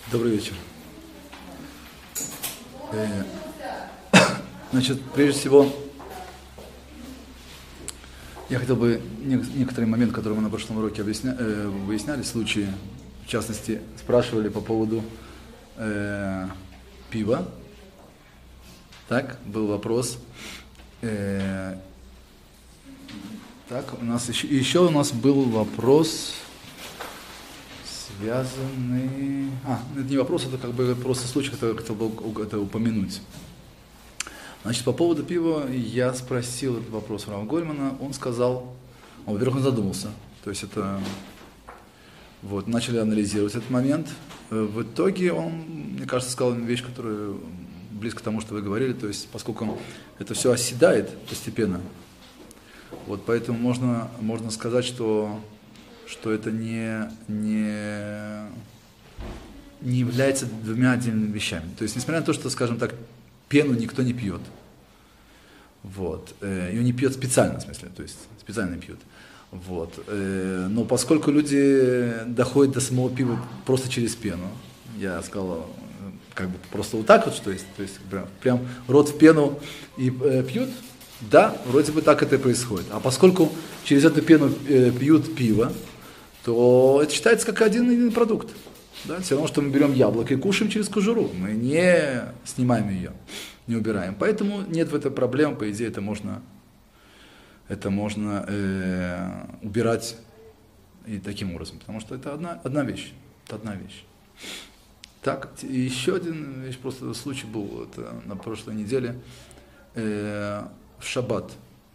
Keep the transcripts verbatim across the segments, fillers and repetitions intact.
Добрый вечер. Значит, прежде всего, я хотел бы некоторый момент, который мы на прошлом уроке объясня... э, выясняли, случаи, в частности, спрашивали по поводу э, пива. Так, был вопрос. Э, так, у нас еще, еще у нас был вопрос, связанный... А, это не вопрос, это как бы просто случай, который я хотел бы это упомянуть. Значит, по поводу пива я спросил этот вопрос у Рава Гольмана, он сказал, он, во-первых, он задумался, то есть это, вот, начали анализировать этот момент, в итоге он, мне кажется, сказал вещь, которая близко к тому, что вы говорили, то есть, поскольку это все оседает постепенно, вот, поэтому можно, можно сказать, что, что это не, не, не является двумя отдельными вещами, то есть, несмотря на то, что, скажем так, пену никто не пьет. Вот. Ее не пьет специально, в смысле, то есть специально пьют. Вот. Но поскольку люди доходят до самого пива просто через пену, я сказал, как бы просто вот так вот, что есть, то есть прям, прям рот в пену и э, пьют, да, вроде бы так это и происходит. А поскольку через эту пену э, пьют пиво, то это считается как один единый продукт. Да, все равно, что мы берем яблоко и кушаем через кожуру, мы не снимаем ее, не убираем. Поэтому нет в этом проблем, по идее это можно, это можно э, убирать и таким образом, потому что это одна, одна вещь, это одна вещь. Так, и еще один вещь, просто случай был это на прошлой неделе, э, в шаббат.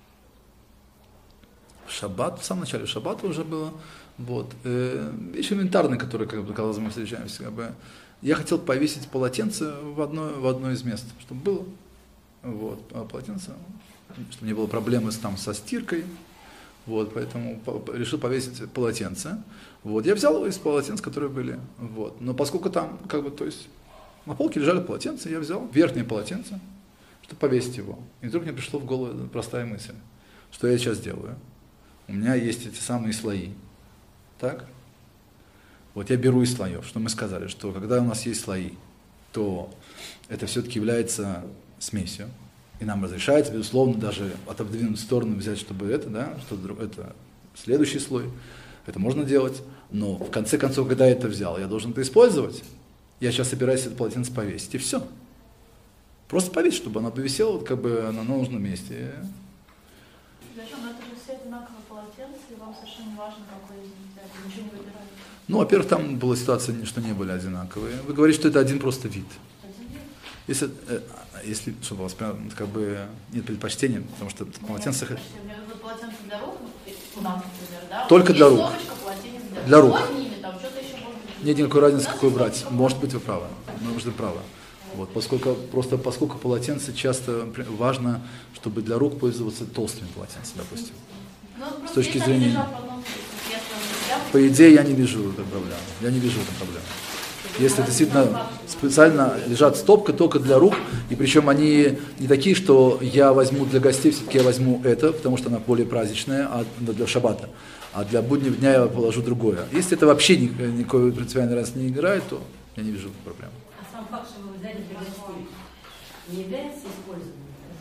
В шаббат, в самом начале шаббата уже было. Вот. Э, вещь элементарная, которая, как бы, когда мы встречаемся, как бы, я хотел повесить полотенце в одно, в одно из мест, чтобы было, вот, полотенце, чтобы не было проблемы с, там, со стиркой, вот, поэтому по, решил повесить полотенце, вот, я взял из полотенец, которые были, вот, но поскольку там, как бы, то есть, на полке лежали полотенца, я взял верхнее полотенце, чтобы повесить его, и вдруг мне пришло в голову простая мысль, что я сейчас делаю, у меня есть эти самые слои. Так? Вот я беру из слоев, что мы сказали, что когда у нас есть слои, то это все-таки является смесью, и нам разрешается, безусловно, даже отодвинуть в сторону, взять, чтобы это, да, что это следующий слой, это можно делать, но в конце концов, когда я это взял, я должен это использовать, я сейчас собираюсь это полотенце повесить, и все. Просто повесить, чтобы оно повисело вот, как бы на нужном месте. Зачем? Это же все одинаковые полотенца, и вам совершенно не важно, какой из них взять, вы ничего не выбираете. Ну, во-первых, там была ситуация, что не были одинаковые. Вы говорите, что это один просто вид. Один вид? Если, э, если чтобы у вас прям, как бы нет предпочтения, потому что в полотенцах... Нет, полотенце для рук, у нас, например, да? Только для рук. Для, для рук. Ними, там, что-то еще может быть. Нет никакой разницы, какой брать. Может быть, вы правы. Может быть, правы. Вот, поскольку, просто поскольку полотенце часто важно, чтобы для рук пользоваться толстыми полотенцами, допустим. Ну, с точки зрения... По идее, я не вижу этой проблемы. Я не вижу этой проблемы. Если действительно специально лежат стопка только для рук, и причем они не такие, что я возьму для гостей, все-таки я возьму это, потому что она более праздничная, а для шаббата, а для буднего дня я положу другое. Если это вообще никакой принципиальной разницы не играет, то я не вижу проблем. А сам факт, что вы взяли для гостей, не является использованием?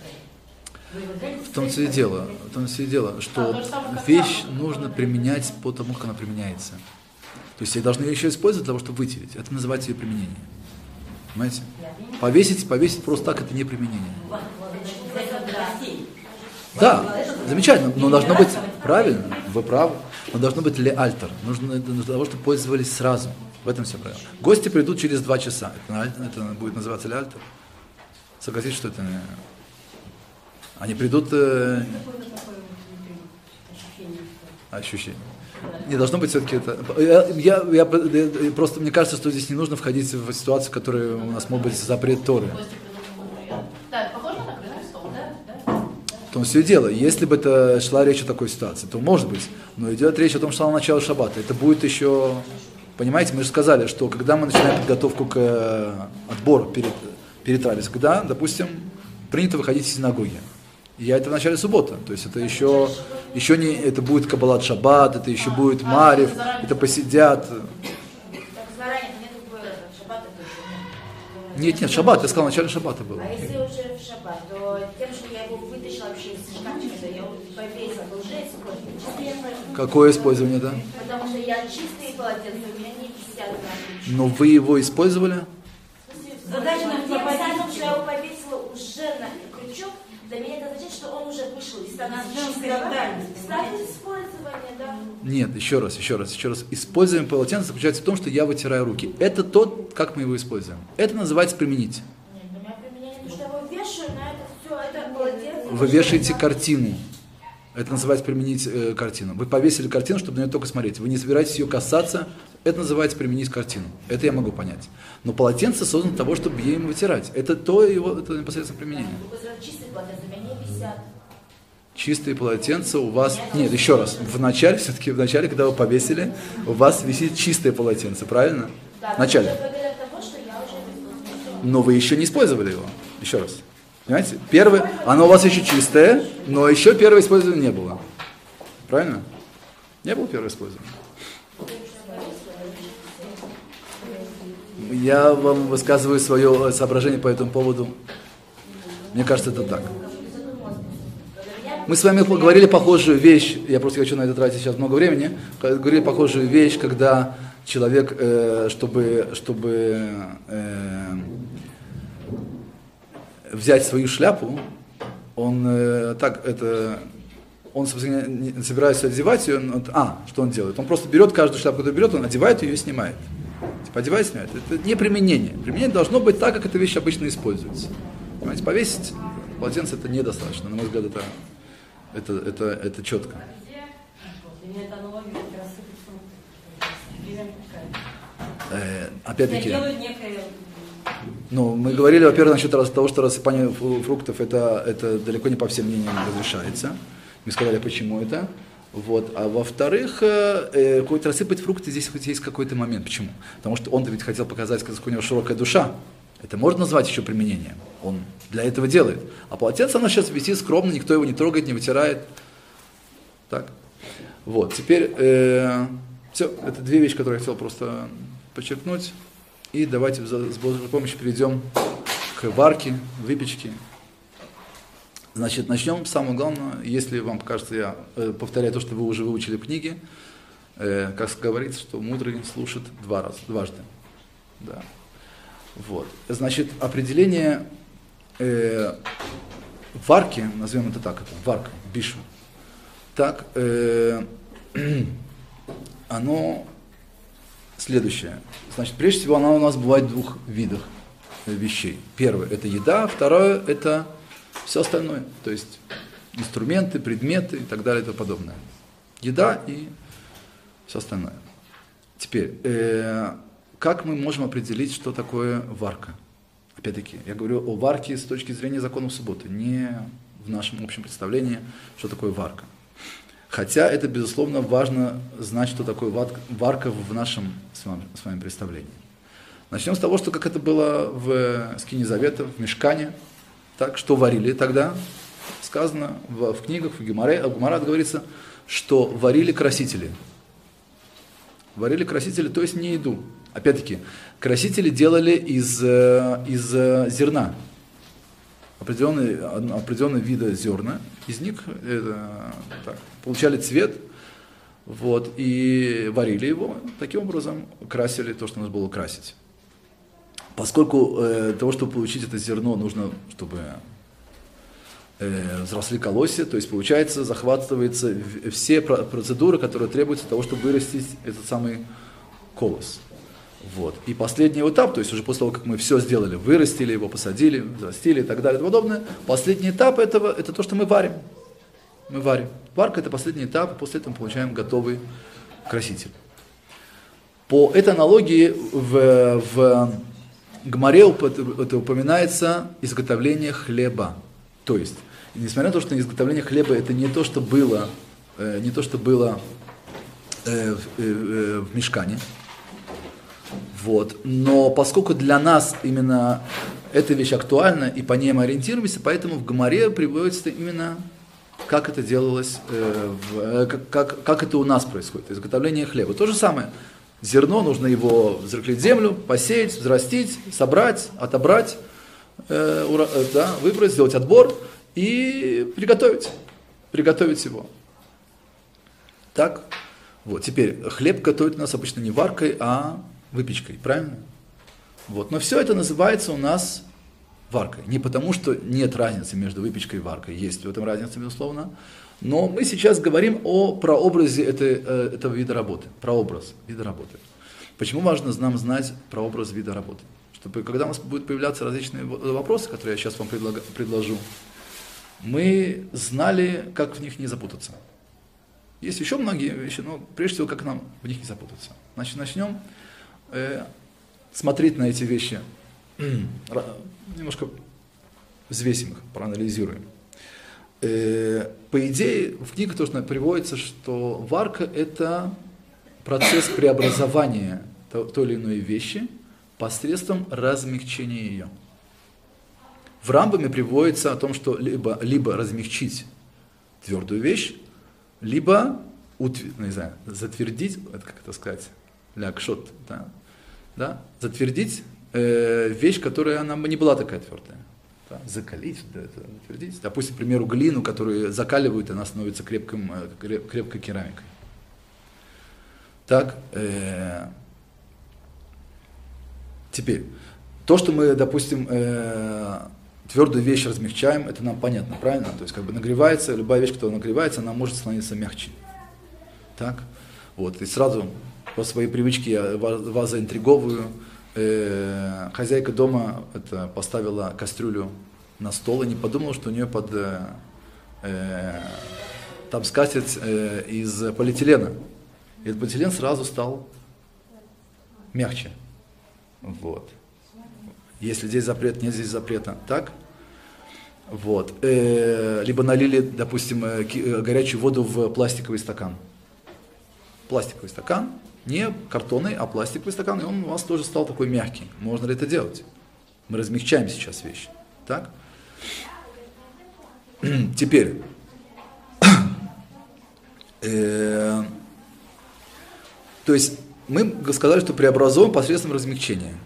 В том все и дело, в том все и дело, что вещь нужно применять по тому, как она применяется. То есть я должны ее еще использовать для того, чтобы вытереть. Это называется ее применение. Понимаете? Повесить, повесить просто так, это не применение. Да, замечательно, но должно быть правильно, вы правы, но должно быть ле-альтер. Нужно для того, чтобы пользовались сразу. В этом все правильно. Гости придут через два часа. Это, это будет называться ле-альтер. Согласитесь, что это не... Они придут... Э... Ощущение. Не должно быть все-таки это... Я, я, я, просто мне кажется, что здесь не нужно входить в ситуацию, в которой у нас может быть запрет Торы. Да, это похоже на накрытый стол, да? В том все и дело. Если бы это шла речь о такой ситуации, то может быть. Но идет речь о том, что на начало шаббата. Это будет еще... Понимаете, мы же сказали, что когда мы начинаем подготовку к э, отбору перед, перед трапезой, когда, допустим, принято выходить из синагоги. Я это в начале субботы, то есть это еще, еще не, это будет каббалат шаббат, это еще будет марев, это посидят. Так заранее, нету в шаббата точно. Нет, нет, шаббат, я сказал, в начале шаббата было. А если уже в шаббат, то тем, что я его вытащила вообще из шкафчика, я его повесила, то уже использую. Чистые, Какое использование, да? потому что я чистые полотенца, у меня не висят там. Но вы его использовали? Задача на тем самым, что я его повесила уже на крючок, для меня это означает, что он уже вышел из станции. Стадия использования, да. Нет, еще раз, еще раз, еще раз. Использование полотенца заключается в том, что я вытираю руки. Это то, как мы его используем. Это называется применить. Нет, у меня применение, потому что я его вешаю на это все, это полотенце. Вы вешаете картину. Это называется применить э, картину. Вы повесили картину, чтобы на нее только смотреть. Вы не собираетесь ее касаться. Это называется применить картину. Это я могу понять. Но полотенце создано для того, чтобы им вытирать. Это то его, это непосредственно применение. Чистые полотенца у меня не висят. Чистые полотенца у вас... Нет, еще раз. В начале, все-таки в начале, когда вы повесили, у вас висит чистое полотенце, правильно? Да, в начале. это благодаря тому, что я уже использовала. Но вы еще не использовали его. Еще раз. Понимаете? Первое, оно у вас еще чистое, но еще первое использование не было. Правильно? Не было первого использования. Я вам высказываю свое соображение по этому поводу. Мне кажется, это так. Мы с вами говорили похожую вещь, я просто хочу на это тратить сейчас много времени, говорили похожую вещь, когда человек, э, чтобы, чтобы э, взять свою шляпу, он э, так это, он собственно, не собирается одевать ее, он, а, что он делает? Он просто берет каждую шляпу, которую берет, он одевает ее и снимает. Типа одевает, снимает. Это не применение. Применение должно быть так, как эта вещь обычно используется. Понимаете, повесить полотенце это недостаточно, на мой взгляд, это, это, это, это четко. Э, опять-таки, ну, мы говорили, во-первых, насчет того, что рассыпание фруктов это, это далеко не по всем мнениям разрешается. Мы сказали, почему это. Вот. А во-вторых, э, какой-то рассыпать фрукты здесь хоть есть какой-то момент. Почему? Потому что он-то ведь хотел показать, как у него широкая душа. Это можно назвать еще применением. Он для этого делает. А полотенце оно сейчас висит скромно, никто его не трогает, не вытирает. Так. Вот. Теперь э, все. Это две вещи, которые я хотел просто подчеркнуть. И давайте с Божьей помощью перейдем к варке, выпечке. Значит, начнем с самого главного. Если вам кажется, я э, повторяю то, что вы уже выучили в книге, э, как говорится, что мудрый слушает два раза, дважды. Да. Вот. Значит, определение э, варки, назовем это так, это варка, бишу, так, э, оно следующее. Значит, прежде всего, она у нас бывает в двух видах вещей. Первое – это еда, второе – это все остальное, то есть инструменты, предметы и так далее и тому подобное. Еда и все остальное. Теперь, э, как мы можем определить, что такое варка? Опять-таки, я говорю о варке с точки зрения законов субботы, не в нашем общем представлении, что такое варка. Хотя это, безусловно, важно знать, что такое варка в нашем с вами, с вами представлении. Начнем с того, что как это было в Скине Завета, в Мишкане. Так, что варили тогда? Сказано в, в книгах, в Гемаре, в Гемаре говорится, что варили красители. Варили красители, то есть не еду. Опять-таки, красители делали из, из зерна. Определенные, определенные виды зерна. Из них это, так, получали цвет, вот, и варили его. Таким образом красили то, что нужно было красить. Поскольку э, для того, чтобы получить это зерно, нужно, чтобы э, взросли колосья, то есть, получается, захватываются все процедуры, которые требуются для того, чтобы вырастить этот самый колос. Вот. И последний этап, то есть уже после того, как мы все сделали, вырастили его, посадили, взрастили и так далее и тому подобное, последний этап этого, это то, что мы варим. Мы варим. Варка – это последний этап, и после этого мы получаем готовый краситель. По этой аналогии в, в Гмаре это упоминается изготовление хлеба. То есть, несмотря на то, что изготовление хлеба это не то, что было, э, не то, что было э, э, в Мишкане, вот, но поскольку для нас именно эта вещь актуальна и по ней мы ориентируемся, поэтому в Гмаре приводится именно как это делалось, э, в, как, как, как это у нас происходит, изготовление хлеба. То же самое. Зерно, нужно его взрыхлить землю, посеять, взрастить, собрать, отобрать, э, ура, э, да, выбрать, сделать отбор и приготовить, приготовить его. Так, вот, теперь хлеб готовят у нас обычно не варкой, а выпечкой, правильно? Вот, но все это называется у нас варкой. Не потому, что нет разницы между выпечкой и варкой, есть в этом разница, безусловно. Но мы сейчас говорим о прообразе этой, этого вида работы. Прообраз вида работы. Почему важно нам знать прообраз вида работы? Чтобы когда у нас будут появляться различные вопросы, которые я сейчас вам предлаг, предложу, мы знали, как в них не запутаться. Есть еще многие вещи, но прежде всего, как нам в них не запутаться. Значит, начнем э, смотреть на эти вещи, немножко взвесим их, проанализируем. По идее, в книге тоже приводится, что варка – это процесс преобразования той или иной вещи посредством размягчения ее. В Рамбаме приводится о том, что либо, либо размягчить твердую вещь, либо утв... не знаю, затвердить, это как это сказать, лякшот, да, да, затвердить э, вещь, которая она не была такая твердая. Закалить, да, это, твердить. Допустим, к примеру, глину, которую закаливают, она становится крепким, креп, крепкой керамикой. Так, э, теперь, то, что мы, допустим, э, твердую вещь размягчаем, это нам понятно, правильно? То есть, как бы нагревается, любая вещь, которая нагревается, она может становиться мягче. Так, вот, и сразу по своей привычке я вас заинтриговываю. Э, хозяйка дома это, поставила кастрюлю на стол и не подумала, что у нее под э, там скатерть э, из полиэтилена. И этот полиэтилен сразу стал мягче. Вот. Если здесь запрет, нет здесь запрета. Так? Вот. Э, либо налили, допустим, э, горячую воду в пластиковый стакан. Пластиковый стакан. Не картонный, а пластиковый стакан, и он у вас тоже стал такой мягкий. Можно ли это делать? Мы размягчаем сейчас вещи. Так? Теперь. э, то есть мы сказали, что преобразуем посредством размягчения.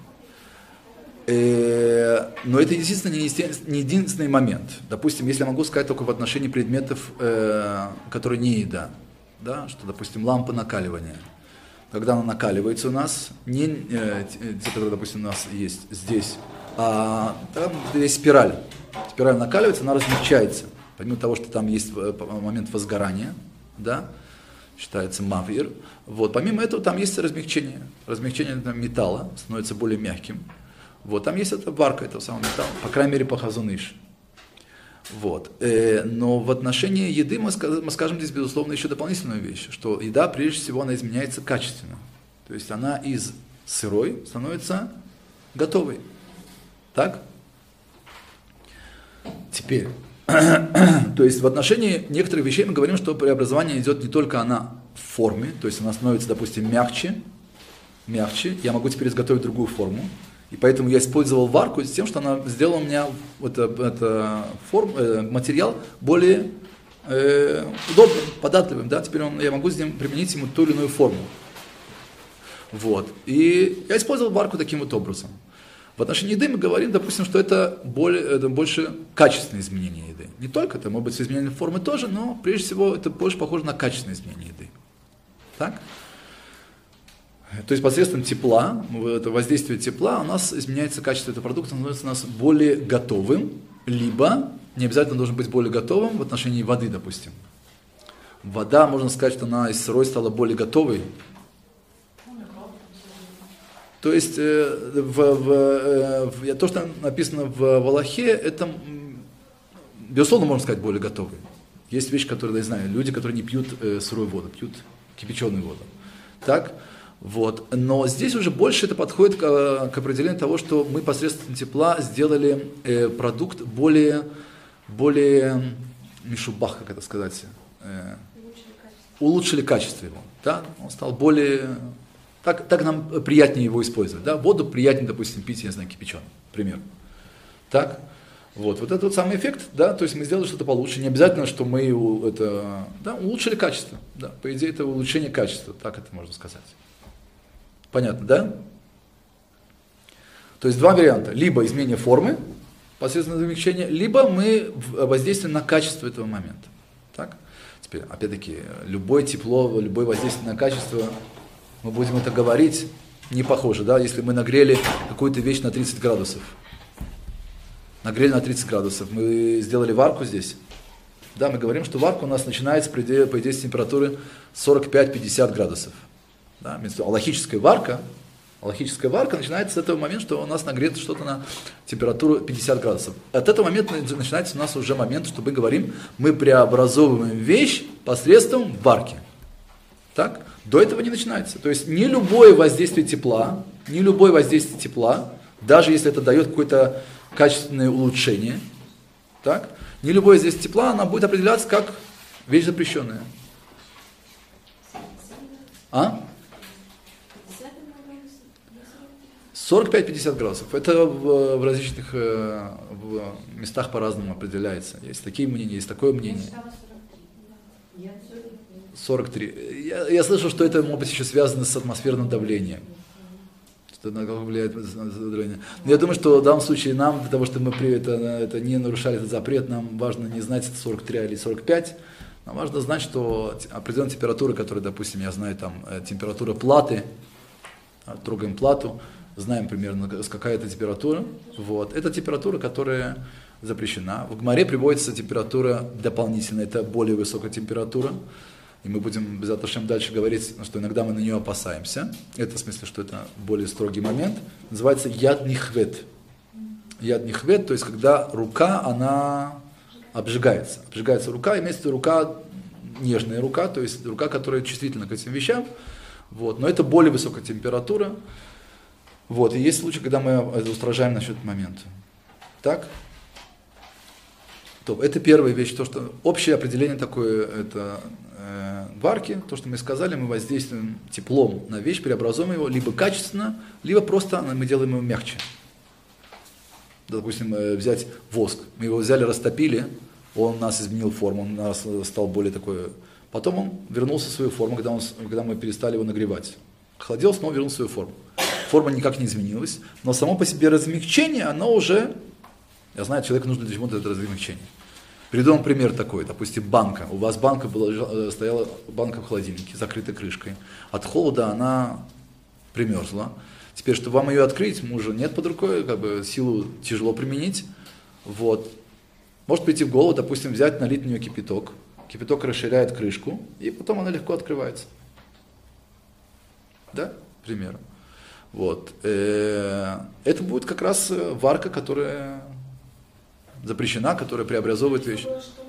Э, но это, естественно, не, не единственный момент. Допустим, если я могу сказать только в отношении предметов, э, которые не еда. Да? Что, допустим, лампа накаливания. Когда она накаливается у нас, не э, те, которые, допустим, у нас есть здесь, а там есть спираль. Спираль накаливается, она размягчается. Помимо того, что там есть момент возгорания, да, считается мавир. Вот, помимо этого там есть размягчение. Размягчение металла становится более мягким. Вот, там есть эта варка этого самого металла, по крайней мере, по Хазон Иш. Вот. Э, но в отношении еды мы, сказ, мы скажем здесь, безусловно, еще дополнительную вещь, что еда, прежде всего, она изменяется качественно. То есть она из сырой становится готовой. Так? Теперь, то есть в отношении некоторых вещей мы говорим, что преобразование идет не только она в форме, то есть она становится, допустим, мягче, мягче, я могу теперь изготовить другую форму. И поэтому я использовал варку с тем, что она сделала у меня это, это форм, э, материал более э, удобным, податливым. Да? Теперь он, я могу с ним применить ему ту или иную форму. Вот. И я использовал варку таким вот образом. В отношении еды мы говорим, допустим, что это, более, это больше качественное изменение еды. Не только это, может быть, изменение формы тоже, но прежде всего это больше похоже на качественное изменение еды. Так? То есть посредством тепла, это воздействие тепла, у нас изменяется качество этого продукта, он становится у нас более готовым, либо не обязательно должен быть более готовым в отношении воды, допустим. Вода, можно сказать, что она из сырой стала более готовой. То есть в, в, в, то, что написано в Алахе, это, безусловно, можно сказать, более готовый. Есть вещи, которые, я знаю, люди, которые не пьют сырую воду, пьют кипяченую воду. Так? Вот. Но здесь уже больше это подходит к, к определению того, что мы посредством тепла сделали э, продукт более, более мишубах, как это сказать, э, улучшили качество его. Да? Он стал более, так, так нам приятнее его использовать. Да? Воду приятнее, допустим, пить, я знаю, кипяченую, например. Так? Вот. вот этот вот самый эффект, да, то есть мы сделали что-то получше. Не обязательно, что мы это, да, улучшили качество. Да? По идее, это улучшение качества, так это можно сказать. Понятно, да? То есть два варианта. Либо изменение формы, посредством замягчения, либо мы воздействуем на качество этого момента. Так? Теперь, опять-таки, любое тепло, любое воздействие на качество, мы будем это говорить, не похоже, да, если мы нагрели какую-то вещь на тридцать градусов. Нагрели на тридцать градусов. Мы сделали варку здесь. Да, мы говорим, что варка у нас начинается, по идее, по идее с температуры сорок пять - пятьдесят градусов. Да, аллахическая варка, аллахическая варка начинается с этого момента, что у нас нагрето что-то на температуру пятьдесят градусов. От этого момента начинается у нас уже момент, что мы говорим, мы преобразовываем вещь посредством варки. Так? До этого не начинается. То есть не любое воздействие тепла, не любое воздействие тепла, даже если это дает какое-то качественное улучшение, так? Не любое воздействие тепла, она будет определяться как вещь запрещенная. А? сорок пять - пятьдесят градусов. Это в, в различных э, в местах по-разному определяется. Есть такие мнения, есть такое мнение. сорок три. Я, я слышал, что это может быть еще связано с атмосферным давлением. Что на как влияет давление. Но я думаю, что в данном случае нам, для того, чтобы мы при это, это не нарушали этот запрет, нам важно не знать, это сорок три или сорок пять. Нам важно знать, что определенная температура, которая, допустим, я знаю, там температура платы, трогаем плату, знаем примерно, какая это температура. Вот. Это температура, которая запрещена. В Гмаре приводится температура дополнительная, это более высокая температура. И мы будем без этого дальше говорить, что иногда мы на нее опасаемся. Это в смысле, что это более строгий момент. Называется яд нихвет. Яд нихвет, то есть когда рука, она обжигается. Обжигается рука, имеется в виду рука, нежная рука, то есть рука, которая чувствительна к этим вещам. Вот. Но это более высокая температура. Вот. И есть случаи, когда мы это устражаем насчет момента. Так? То, это первая вещь, то, что общее определение такое, это э, варки, то, что мы сказали, мы воздействуем теплом на вещь, преобразуем его либо качественно, либо просто мы делаем его мягче. Допустим, э, взять воск, мы его взяли, растопили, он у нас изменил форму, он у нас стал более такой, потом он вернулся в свою форму, когда, он, когда мы перестали его нагревать. Охладел, снова вернул в свою форму. Форма никак не изменилась, но само по себе размягчение, оно уже, я знаю, человеку нужно для чего-то это размягчение. Приведу вам пример такой, допустим, банка. У вас банка была, стояла банка в холодильнике, закрытой крышкой. От холода она примерзла. Теперь, чтобы вам ее открыть, мужа нет под рукой, как бы силу тяжело применить. Вот. Может прийти в голову, допустим, взять, налить в нее кипяток. Кипяток расширяет крышку, и потом она легко открывается. Да? К примеру. Вот. Это будет как раз варка, которая запрещена, которая преобразовывает вещь.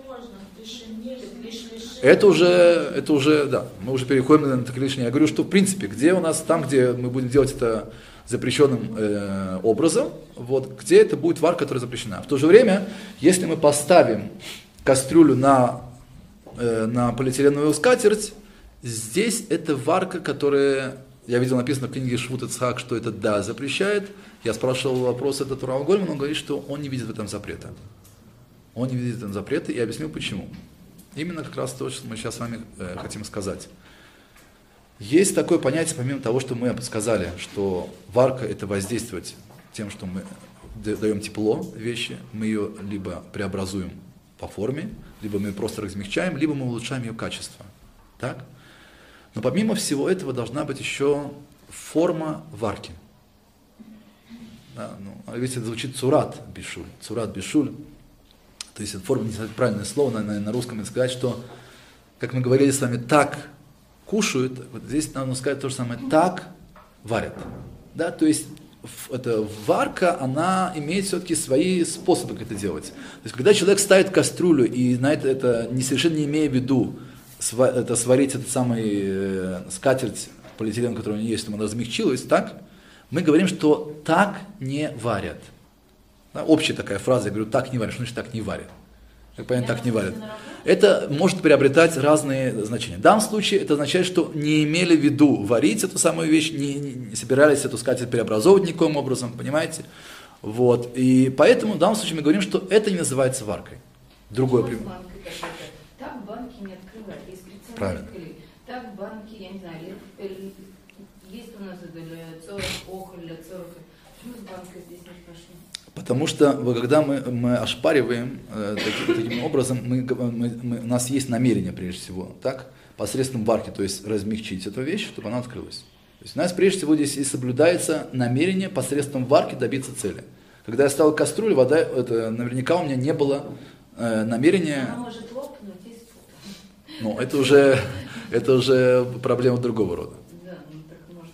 Это уже, это уже, да, мы уже переходим на это лишнее. Я говорю, что в принципе, где у нас, там, где мы будем делать это запрещенным э, образом, вот, где это будет варка, которая запрещена. В то же время, если мы поставим кастрюлю на, э, на полиэтиленовую скатерть, здесь это варка, которая, я видел написано в книге Швуд Ицхак, что это да, запрещает. Я спрашивал вопрос этот у Рава Гольмана, он говорит, что он не видит в этом запрета. Он не видит в этом запрета, и я объяснил почему. Именно как раз то, что мы сейчас с вами э, хотим сказать. Есть такое понятие, помимо того, что мы сказали, что варка это воздействовать тем, что мы даем тепло вещи, мы ее либо преобразуем по форме, либо мы ее просто размягчаем, либо мы улучшаем ее качество. Так? Но помимо всего этого должна быть еще форма варки. Да, ну, ведь это звучит цурат бишуль. Цурат бишуль. То есть это форма, не знаю, правильное слово, наверное, на русском сказать, что, как мы говорили с вами, так кушают, вот здесь надо сказать то же самое, так варят. Да, то есть эта варка, она имеет все-таки свои способы, как это делать. То есть когда человек ставит кастрюлю и на это, это не совершенно не имея в виду, это сварить этот самый э, скатерть полиэтилен, который у него есть, чтобы она размягчилась, так, мы говорим, что так не варят. Да, общая такая фраза, я говорю, так не варят, что значит так не варят? Как понятно, так не варят. Это может приобретать разные значения. В данном случае это означает, что не имели в виду варить эту самую вещь, не, не, не собирались эту скатерть преобразовывать никаким образом, понимаете? Вот. И поэтому в данном случае мы говорим, что это не называется варкой. Другой пример. Так банки не открывают. Есть специальные. Правильно. Так банки, я не знаю, есть у Потому что когда мы, мы ошпариваем э, таким, таким образом, мы, мы, мы, у нас есть намерение прежде всего, так, посредством варки, то есть размягчить эту вещь, чтобы она открылась. То есть у нас прежде всего здесь и соблюдается намерение посредством варки добиться цели. Когда я ставил кастрюлю, вода, это, наверняка у меня не было э, намерения... Она может лопнуть и спутать. Ну, это уже, это уже проблема другого рода. Да, ну так можно.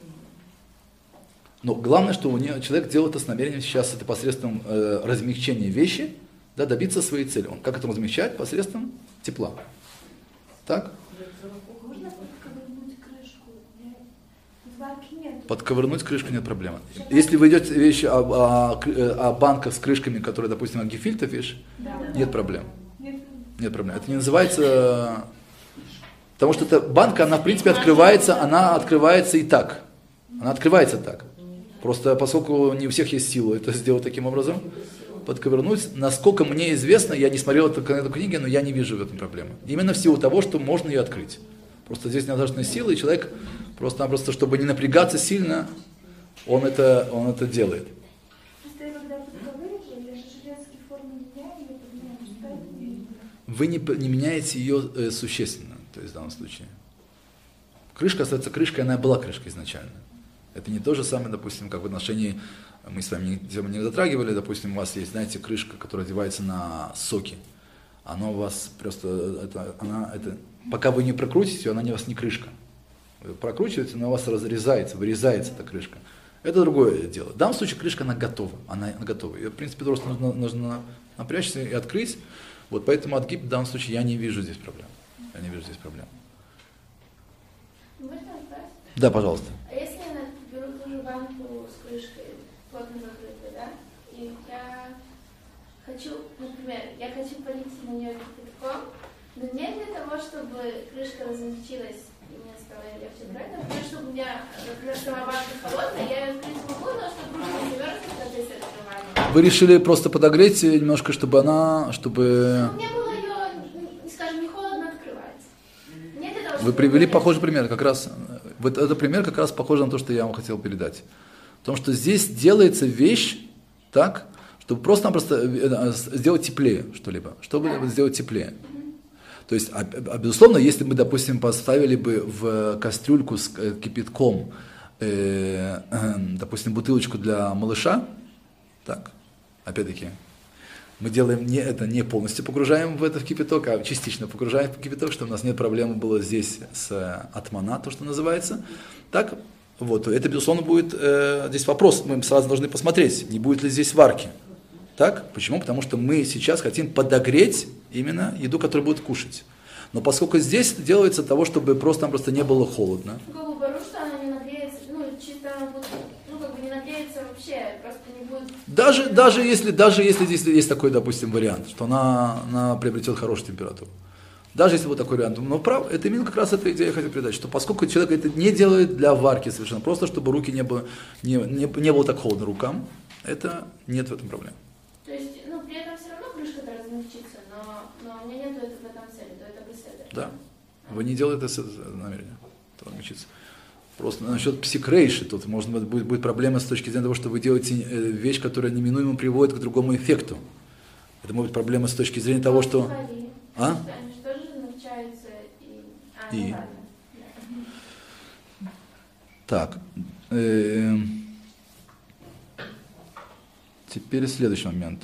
Но главное, что у нее, человек делает это с намерением сейчас, это посредством э, размягчения вещи, да, добиться своей цели. Он как это размягчает? Посредством тепла. Так? Можно подковырнуть крышку? Варки нет. Подковырнуть крышку нет проблемы. Если вы идете вещи о, о, о банках с крышками, которые, допустим, от гефильта, видишь, Да. нет проблем. Нет. Нет проблем. Это не называется... Потому что эта банка, она в принципе открывается, она открывается и так. Она открывается так. Просто поскольку не у всех есть сила это сделать таким образом, подковырнуть, насколько мне известно, я не смотрел эту, эту книгу, но я не вижу в этом проблемы. Именно в силу того, что можно ее открыть. Просто здесь недостаточно силы, и человек просто-напросто, чтобы не напрягаться сильно, он это, он это делает. Просто я когда подковыриваю, я же железки формы меняю, я подменяю, ставлю и... Вы не, не меняете ее э, существенно, то есть в данном случае. Крышка остается крышкой, она была крышкой изначально. Это не то же самое, допустим, как в отношении, мы с вами не, не затрагивали, допустим, у вас есть, знаете, крышка, которая одевается на соки. Она у вас просто, это, она, это, пока вы не прокрутите, она у вас не крышка. Вы прокручиваете, она у вас разрезается, вырезается эта крышка. Это другое дело. В данном случае крышка, она готова. Она, она готова. Ее, в принципе, просто нужно, нужно напрячься и открыть. Вот поэтому отгиб в данном случае я не вижу здесь проблем. Я не вижу здесь проблем. Можно отдать? Да, пожалуйста. А если я беру ту же банку с крышкой, плотно закрытой, да, и я хочу, например, я хочу полить на нее кипятком, но не для того, чтобы крышка размягчилась и мне стало легче брать, а например, чтобы у меня, например, сама банка холодная, я ее открыть могу, но чтобы руки не замерзли в процессе открывания. Вы решили просто подогреть немножко, чтобы она, чтобы... Мне было ее, скажем, не холодно открывать. Не для того, Вы чтобы привели было похожий легче. пример, как раз, вот этот пример как раз похож на то, что я вам хотел передать. Потому что здесь делается вещь так, чтобы просто-напросто сделать теплее что-либо, чтобы сделать теплее. То есть, а, а, безусловно, если мы, допустим, поставили бы в кастрюльку с кипятком, э, э, допустим, бутылочку для малыша, так, опять-таки, мы делаем не это, не полностью погружаем в это в кипяток, а частично погружаем в кипяток, чтобы у нас нет проблемы было здесь с атмана, то, что называется. Так, вот, это, безусловно, будет э, здесь вопрос, мы сразу должны посмотреть, не будет ли здесь варки. Так? Почему? Потому что мы сейчас хотим подогреть именно еду, которую будут кушать. Но поскольку здесь это делается для того, чтобы просто-напросто не было холодно. Ну, как бы боюсь, что она не нагреется, ну, чисто она будет, ну, как бы не нагреется вообще, просто не будет... Даже, даже, если, даже если здесь есть такой, допустим, вариант, что она, она приобретет хорошую температуру. Даже если вот такой вариант. Но прав, это именно как раз эта идея я хотел передать, что поскольку человек это не делает для варки совершенно, просто чтобы руки не было, не, не, не было так холодно рукам, это нет в этом проблем. То есть, ну, при этом все равно крышка-то размягчится, но, но у меня нет в этом цели, то это беседа. Да. Вы не делаете это с намерения. Это размягчится. Просто насчет псикрейши, тут может быть будет, будет проблема с точки зрения того, что вы делаете вещь, которая неминуемо приводит к другому эффекту. Это может быть проблема с точки зрения того, что... А? Они же тоже размягчаются и... А, И? ну ладно. Да. Так. Э, теперь следующий момент.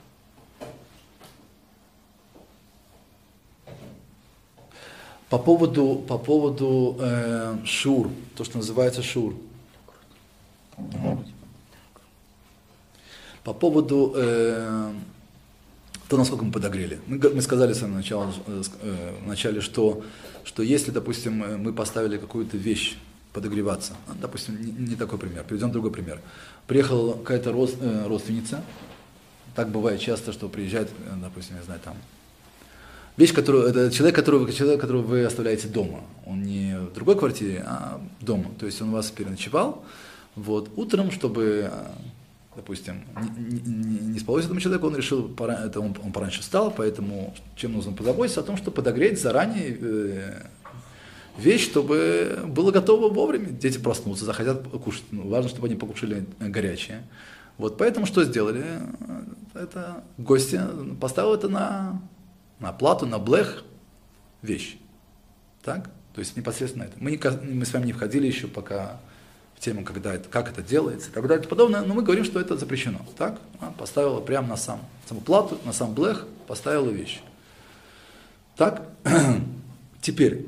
По поводу, по поводу э, шур, то, что называется шур. По поводу э, то, насколько мы подогрели. Мы, мы сказали с вами начало, э, в начале, что, что если, допустим, мы поставили какую-то вещь подогреваться, допустим, не, не такой пример, приведем другой пример. Приехала какая-то род, э, родственница, так бывает часто, что приезжает, допустим, я знаю, там, вещь, которую, это человек, которого, человек, которого вы оставляете дома. Он не в другой квартире, а дома. То есть он у вас переночевал. Вот. Утром, чтобы, допустим, не, не, не спалось этому человеку, он решил, пора, это он, он пораньше встал, поэтому чем нужно позаботиться? О том, чтобы подогреть заранее э, вещь, чтобы было готово вовремя. Дети проснутся, захотят кушать. Ну, важно, чтобы они покушали горячее. Вот поэтому что сделали? Это гости поставил это на, на плату, на блэх вещь. Так? То есть непосредственно это. Мы, не, мы с вами не входили еще пока в тему, когда это, как это делается и так далее и подобное, но мы говорим, что это запрещено. Так? Поставила прямо на сам, саму плату, на сам блэх, поставила вещь. Так? Теперь,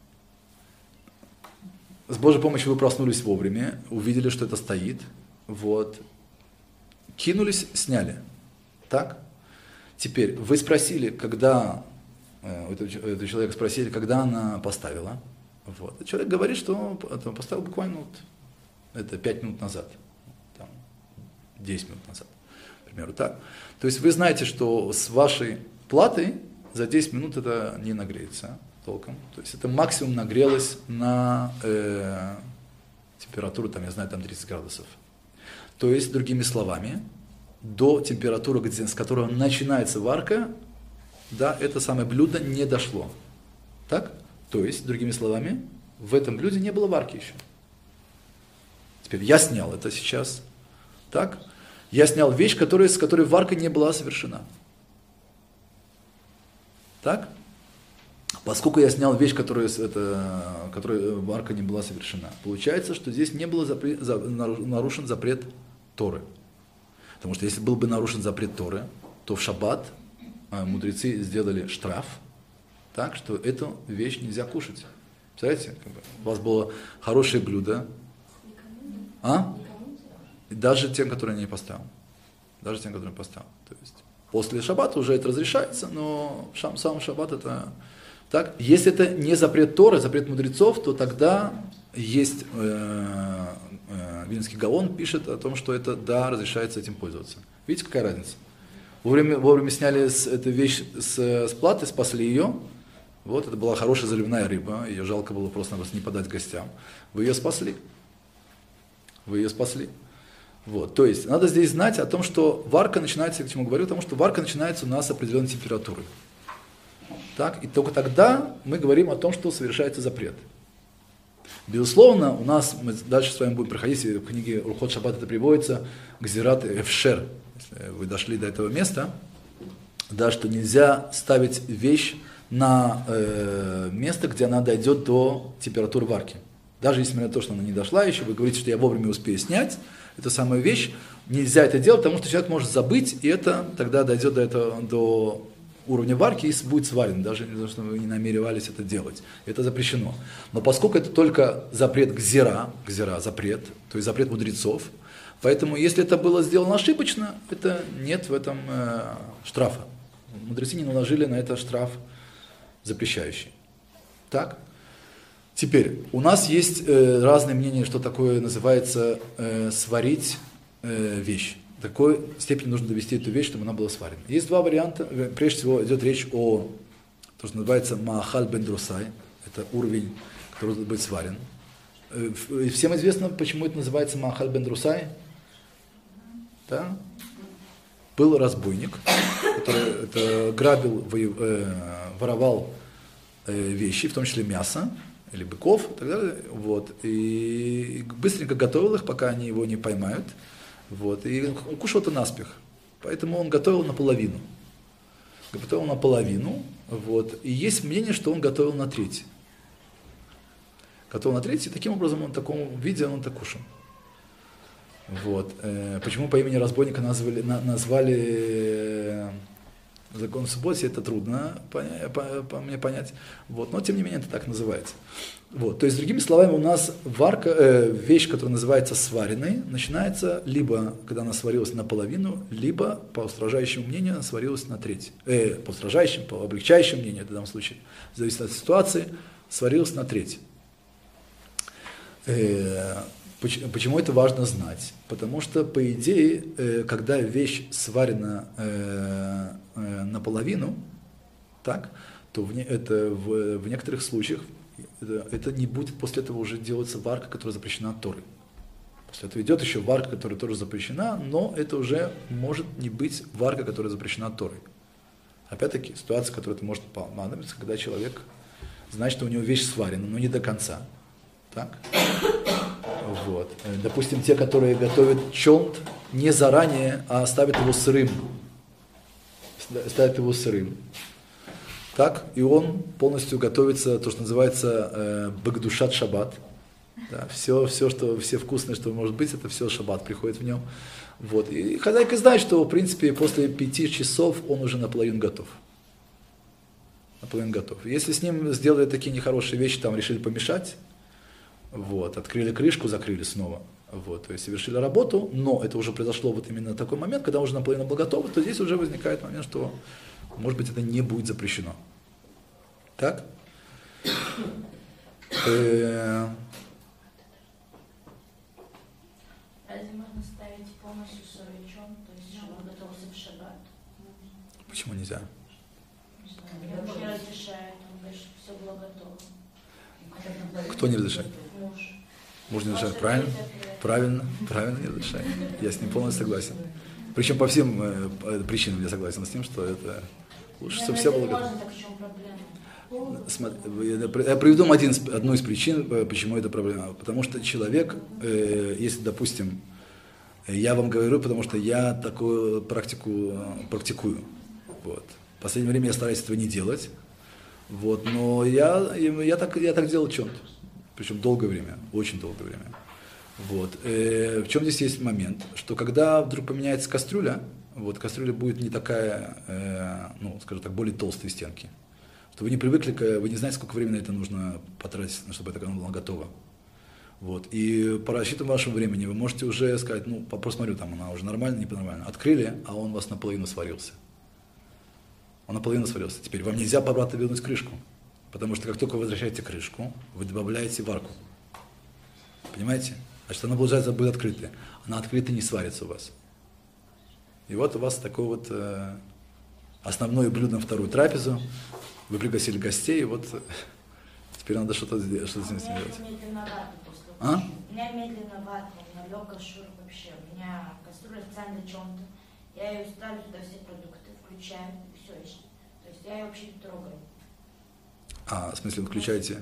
с Божьей помощью вы проснулись вовремя, увидели, что это стоит, вот, кинулись, сняли. Так? Теперь, вы спросили, когда, э, этого, этого человека спросили, когда она поставила. Вот. Человек говорит, что это поставил буквально вот, это пять минут назад, там, десять минут назад, к примеру, так. То есть вы знаете, что с вашей платой за десять минут это не нагреется толком. То есть это максимум нагрелось на э, температуру, там, я знаю, там тридцать градусов. То есть, другими словами, до температуры, где, с которой начинается варка, да, это самое блюдо не дошло. Так? То есть, другими словами, в этом блюде не было варки еще. Теперь я снял это сейчас. Так? Я снял вещь, которая, с которой варка не была совершена. Так? Поскольку я снял вещь, которая, это, которая варка не была совершена, получается, что здесь не был запрет, за, нарушен запрет Торы. Потому что если был бы нарушен запрет Торы, то в шаббат мудрецы сделали штраф, так, что эту вещь нельзя кушать. Представляете? Как бы, у вас было хорошее блюдо. А? И даже тем, которые я не поставил. Даже тем, которые я поставил. То есть после шаббата уже это разрешается, но сам, сам шаббат это... Так? Если это не запрет Торы, запрет мудрецов, то тогда есть э, э, Вильнский Гаон пишет о том, что это да, разрешается этим пользоваться. Видите, какая разница? Вовремя, вовремя сняли с, эту вещь с, с платы, спасли ее. Вот, это была хорошая заливная рыба, ее жалко было просто-напросто не подать гостям. Вы ее спасли. Вы ее спасли. Вот, то есть, надо здесь знать о том, что варка начинается, я к чему говорю, потому что варка начинается у нас с определенной температуры. Так, и только тогда мы говорим о том, что совершается запрет. Безусловно, у нас, мы дальше с вами будем проходить, в книге Рухот Шаббат это приводится, Гзират Эфшер, если вы дошли до этого места, да, что нельзя ставить вещь на э, место, где она дойдет до температуры варки. Даже несмотря на то, что она не дошла еще, вы говорите, что я вовремя успею снять эту самую вещь, нельзя это делать, потому что человек может забыть, и это тогда дойдет до этого, до уровня варки и будет сварен, даже не то, что вы не намеревались это делать. Это запрещено. Но поскольку это только запрет гзира, гзира, запрет, то есть запрет мудрецов, поэтому если это было сделано ошибочно, это нет в этом э, штрафа. Мудрецы не наложили на это штраф запрещающий. Так? Теперь, у нас есть э, разные мнения, что такое называется э, сварить э, вещь. В какой степени нужно довести эту вещь, чтобы она была сварена. Есть два варианта. Прежде всего идет речь о том, что называется маахаль бен друсай. Это уровень, который должен быть сварен. И всем известно, почему это называется маахаль бен друсай. Да? Был разбойник, который это, грабил, воев, э, воровал э, вещи, в том числе мясо или быков и так далее. Вот. И быстренько готовил их, пока они его не поймают. Вот, и он кушал это наспех, поэтому он готовил наполовину. Готовил наполовину, вот, и есть мнение, что он готовил на треть. Готовил на треть, и таким образом он в таком виде он так кушал. Вот. Почему по имени разбойника назвали, назвали закон в субботе, это трудно по, по, по мне понять, вот, но тем не менее это так называется. Вот, то есть, другими словами, у нас варка, э, вещь, которая называется сваренной, начинается либо, когда она сварилась наполовину, либо, по устражающему мнению, она сварилась на треть. Э, по устражающему, по облегчающему мнению, в данном случае, зависит от ситуации, сварилась на треть. Э, почему, почему это важно знать? Потому что, по идее, э, когда вещь сварена э, э, наполовину, так, то в, не, это в, в некоторых случаях Это, это не будет после этого уже делаться варка, которая запрещена Торой. После этого идет еще варка, которая тоже запрещена, но это уже может не быть варка, которая запрещена Торой. Опять-таки, ситуация, которая может понадобиться, когда человек значит, у него вещь сварена, но не до конца. Так? Вот. Допустим, те, которые готовят чонт не заранее, а ставят его сырым. Ставят его сырым. Так? И он полностью готовится, то, что называется э, багдушат шаббат. Да, все, все, что, все вкусное, что может быть, это все шаббат приходит в нем. Вот. И хозяйка знает, что, в принципе, после пяти часов он уже наполовину готов. Наполовину готов. Если с ним сделали такие нехорошие вещи, там решили помешать, вот, открыли крышку, закрыли снова, вот, то есть совершили работу, но это уже произошло вот именно такой момент, когда уже наполовину был готов, то здесь уже возникает момент, что, может быть, это не будет запрещено. Так? Разве можно ставить полностью сырый чон, то есть чтобы он готовился в шаббат? Почему нельзя? Мне муж не разрешает, он говорит, что все было готово. Кто не разрешает? Муж. Муж не разрешает, правильно? Правильно, правильно не разрешает. Я с ним полностью согласен. Причем по всем э, причинам я согласен с тем, что это лучше, чтобы все было готово. Так в чем проблема? Смотри, я приведу вам один, одну из причин, почему это проблема. Потому что человек, э, если, допустим, я вам говорю, потому что я такую практику практикую. Вот. В последнее время я стараюсь этого не делать. Вот, но я, я, так, я так делал чем-то. Причем долгое время, очень долгое время. Вот. Э, в чем здесь есть момент, что когда вдруг поменяется кастрюля, вот, кастрюля будет не такая, э, ну, скажем так, более толстые стенки. Что вы не привыкли, вы не знаете, сколько времени это нужно потратить, чтобы это было готово. Вот. И по расчетам вашего времени вы можете уже сказать, ну, посмотрю, там она уже нормально, не нормально. Открыли, а он у вас наполовину сварился. Он наполовину сварился. Теперь вам нельзя обратно вернуть крышку. Потому что как только вы возвращаете крышку, вы добавляете варку. Понимаете? Значит, она, получается, будет открытая. Она открытая не сварится у вас. И вот у вас такое вот э, основное блюдо на вторую трапезу. Вы пригласили гостей, и вот э, теперь надо что-то сделать. Что-то с ним сделать. У меня медленновато после А? У меня медленновато, у меня легкий шур вообще. У меня кастрюля специально для чем-то. Я ее ставлю туда все продукты, включаю, и все. То есть я ее вообще не трогаю. А, в смысле, вы включаете?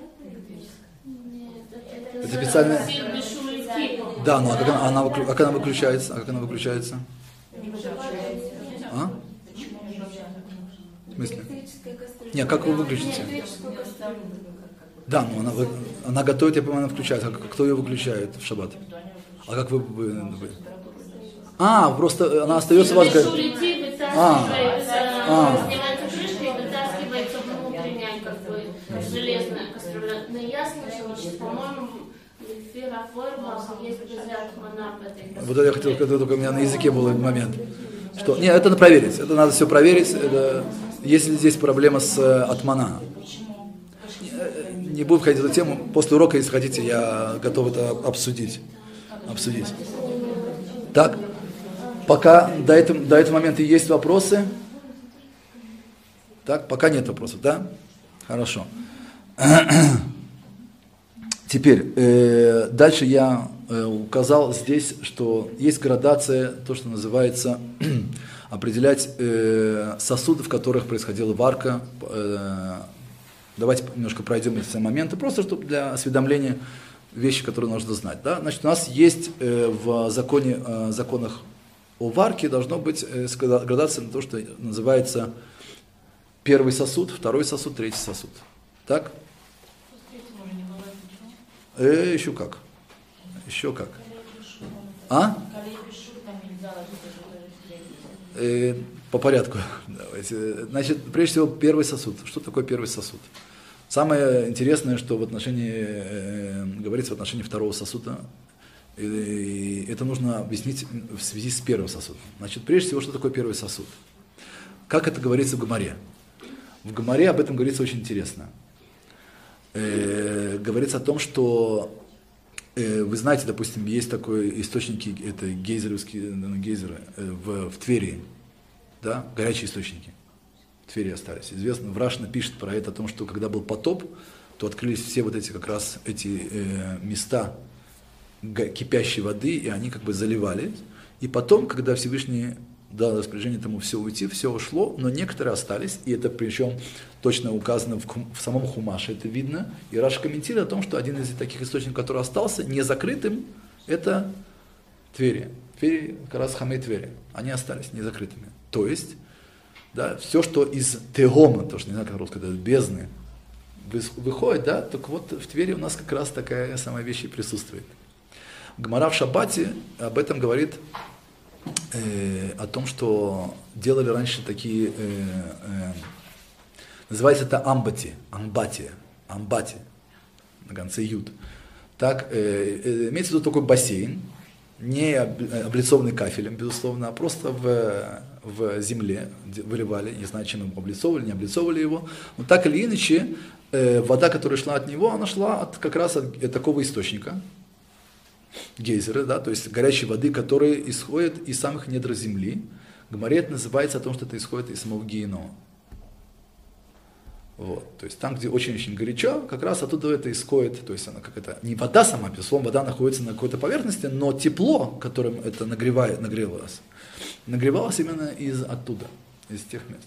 Нет, Это специально... сильные шумовики. Да, ну а как она, она, выклю- а как она выключается? А как она выключается? Не выключается. А? Почему не выключается? В смысле? Электрическая кастрюля. Не, как вы выключите? Электрическую кастрюлю. Да, ну она, вы- она готовит, я понимаю, она включается. А кто ее выключает в шаббат? А как вы... вы, вы- А, просто она остается у вас... го- Шумовики вытаскивается, А. снимается крышка и вытаскивается внутренняя, как бы, железная кастрюля. Но я слышала, что, по-моему, в фероформах есть безряд мана в этой кастрюле. Вот это я хотел, когда только у меня на языке был этот момент. Что? Не, это надо проверить. Это надо все проверить. Это, есть ли здесь проблема с э, атмана? Не, не буду входить в эту тему. После урока, если хотите, я готов это обсудить. Обсудить. Так, пока до этого, до этого момента есть вопросы. Так, пока нет вопросов, да? Хорошо. Теперь, э, дальше я э, указал здесь, что есть градация, то, что называется, определять э, сосуды, в которых происходила варка. Э, давайте немножко пройдем эти моменты, просто чтобы для осведомления вещи, которые нужно знать. Да? Значит, у нас есть э, в законе, э, законах о варке должно быть э, градация на то, что называется первый сосуд, второй сосуд, третий сосуд. Так? Э, еще как. Еще как. А? Э, по порядку. Давайте. Значит, прежде всего, первый сосуд. Что такое первый сосуд? Самое интересное, что в отношении, э, говорится в отношении второго сосуда, и, и это нужно объяснить в связи с первым сосудом. Значит, прежде всего, что такое первый сосуд? Как это говорится в Гемаре? В Гемаре об этом говорится очень интересно. Э, говорится о том, что э, вы знаете, допустим, есть такой источники, это гейзеровские гейзеры э, в, в Твери, да, горячие источники в Твери остались. Известно, Врашна пишет про это, о том, что когда был потоп, то открылись все вот эти как раз эти э, места кипящей воды, и они как бы заливались. И потом, когда Всевышний дал распоряжение этому все уйти, все ушло, но некоторые остались, и это причем точно указано в, хум, в самом Хумаше, это видно. И Раши комментирует о том, что один из таких источников, который остался не закрытым, это Твери. Твери, как раз Хамей Твери. Они остались не закрытыми. То есть, да, все, что из Тегома, то, что не знаю, как русское, это бездны, выходит, да, так вот в Твери у нас как раз такая самая вещь и присутствует. Гмара в Шаббате об этом говорит, э, о том, что делали раньше такие, э, э, называется это амбати, амбати, амбати, на конце юд. Так, э, э, имеется в виду такой бассейн, не облицованный кафелем, безусловно, а просто в, в земле выливали, не знаю, чем его облицовывали, не облицовывали его, но так или иначе, э, вода, которая шла от него, она шла от, как раз от, от такого источника, гейзеры, да, то есть горячей воды, которые исходят из самых недр земли. Гмаре называется о том, что это исходит из самого генома. Вот, то есть там, где очень-очень горячо, как раз оттуда это исходит, то есть она как это, не вода сама, безусловно, вода находится на какой-то поверхности, но тепло, которым это нагревает, нагревалось, нагревалось именно из оттуда, из тех мест.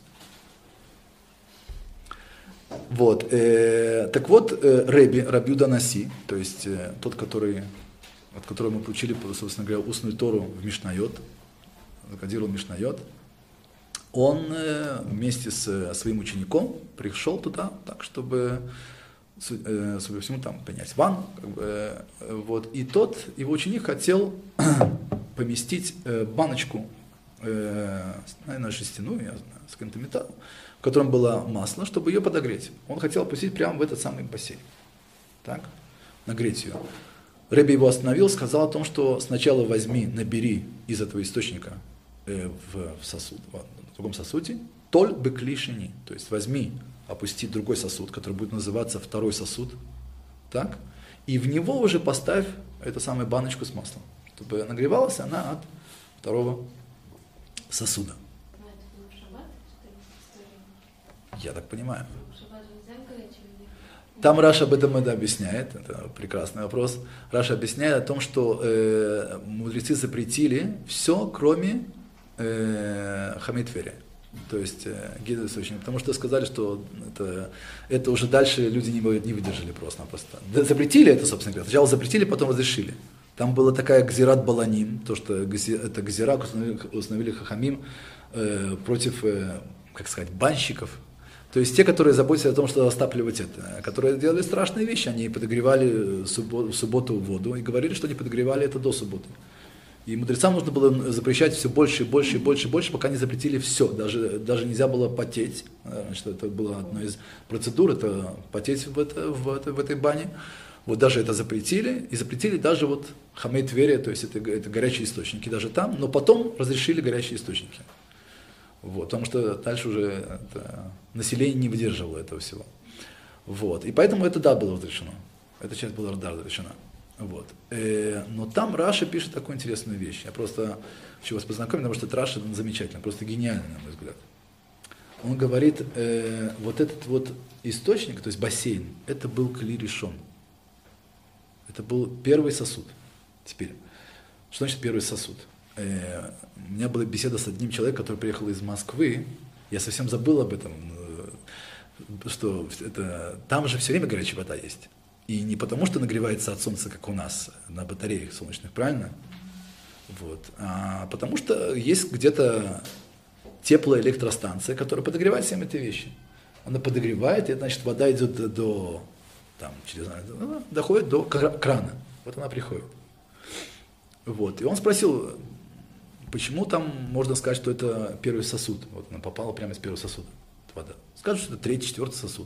Вот, э, так вот, э, Реби, Раби Юда Наси, то есть э, тот, который, от которого мы получили, собственно говоря, устную Тору в Мишнайот, закодировал Мишнайот, он э, вместе с э, своим учеником пришел туда, так, чтобы, э, судя по всему, там принять ванну, как бы, э, вот, и тот, его ученик хотел поместить э, баночку, э, наверное, жестяную, я знаю, с каким-то металлом, в котором было масло, чтобы ее подогреть. Он хотел опустить прямо в этот самый бассейн, так, нагреть ее. Рэби его остановил, сказал о том, что сначала возьми, набери из этого источника э, в, в сосуд, в другом сосуде, толь беклишини, то есть возьми, опусти другой сосуд, который будет называться второй сосуд, так, и в него уже поставь эту самую баночку с маслом, чтобы нагревалась она от второго сосуда. Я так понимаю. Там Раша об этом это объясняет, это прекрасный вопрос. Раша объясняет о том, что э, мудрецы запретили все, кроме э, Хамей Твери, то есть э, гидр источник, потому что сказали, что это, это уже дальше люди не, не выдержали просто-напросто. Запретили это, собственно говоря, сначала запретили, потом разрешили. Там была такая гзират баланим, то, что это гзира установили, установили хахамим э, против, э, как сказать, банщиков. То есть те, которые заботятся о том, что растапливать это, которые делали страшные вещи, они подогревали в субботу воду и говорили, что они подогревали это до субботы. И мудрецам нужно было запрещать все больше и больше и больше и больше, пока не запретили все. Даже, даже нельзя было потеть. Значит, это была одна из процедур, это потеть в, это, в, это, в этой бане. Вот даже это запретили, и запретили даже вот Хамей Твери, то есть это, это горячие источники даже там, но потом разрешили горячие источники. Вот, потому что дальше уже это, население не выдерживало этого всего. Вот, и поэтому это да было разрешено. Эта часть была да, разрешена. Вот. Э, но там Раша пишет такую интересную вещь. Я просто хочу вас познакомить, потому что это Раша замечательно, просто гениально, на мой взгляд. Он говорит, э, вот этот вот источник, то есть бассейн, это был кли решон. Это был первый сосуд. Теперь, что значит первый сосуд? Э, у меня была беседа с одним человеком, который приехал из Москвы. Я совсем забыл об этом, что это, там же все время горячая вода есть. И не потому, что нагревается от солнца, как у нас, на батареях солнечных, правильно? Вот. А потому что есть где-то теплая электростанция, которая подогревает всем эти вещи. Она подогревает, и значит вода идет до, до там, через, доходит до крана. Вот она приходит. Вот. И он спросил, почему там можно сказать, что это первый сосуд. Вот она попала прямо из первого сосуда, вода. Скажут, что это третий, четвертый сосуд.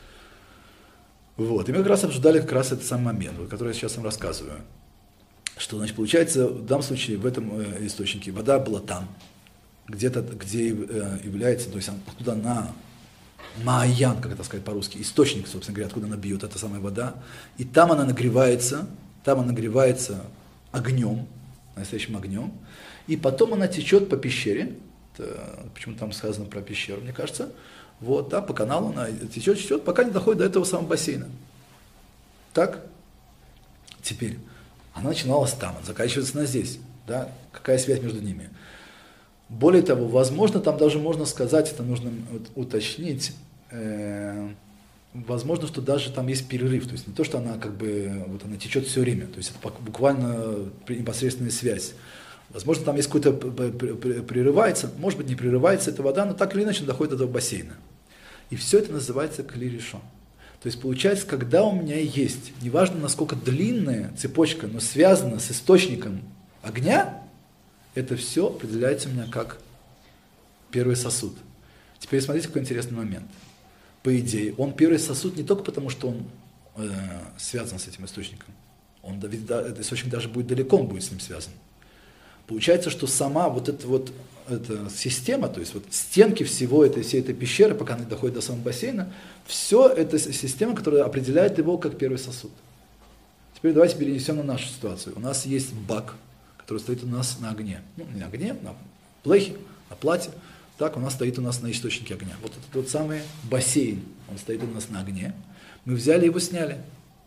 Вот. И мы как раз обсуждали как раз этот самый момент, вот, который я сейчас вам рассказываю. Что, значит, получается, в данном случае, в этом э, источнике вода была там, где-то, где э, является, то есть оттуда на Мааян, как это сказать по-русски, источник, собственно говоря, откуда она бьет, эта самая вода. И там она нагревается, там она нагревается огнем, настоящим огнем, и потом она течет по пещере, это, почему там сказано про пещеру, мне кажется, вот, да, по каналу она течет, течет, пока не доходит до этого самого бассейна. Так? Теперь, она начиналась там, заканчивается она здесь, да, какая связь между ними? Более того, возможно, там даже можно сказать, это нужно вот уточнить, э, возможно, что даже там есть перерыв, то есть не то, что она как бы, вот она течет все время, то есть это буквально непосредственная связь. Возможно, там есть какой-то, прерывается, может быть, не прерывается эта вода, но так или иначе доходит до этого бассейна. И все это называется кли решон. То есть получается, когда у меня есть, неважно насколько длинная цепочка, но связана с источником огня, это все определяется у меня как первый сосуд. Теперь смотрите, какой интересный момент. По идее, он первый сосуд не только потому, что он э, связан с этим источником. Он, ведь, да, этот источник даже будет далеко, он будет с ним связан. Получается, что сама вот эта вот эта система, то есть вот стенки всего этой, всей этой пещеры, пока она доходит до самого бассейна, все это система, которая определяет его как первый сосуд. Теперь давайте перенесем на нашу ситуацию. У нас есть бак, который стоит у нас на огне. Ну, не на огне, на плехе, на плате. Так, у нас стоит у нас на источнике огня. Вот этот вот самый бассейн, он стоит у нас на огне. Мы взяли его, сняли.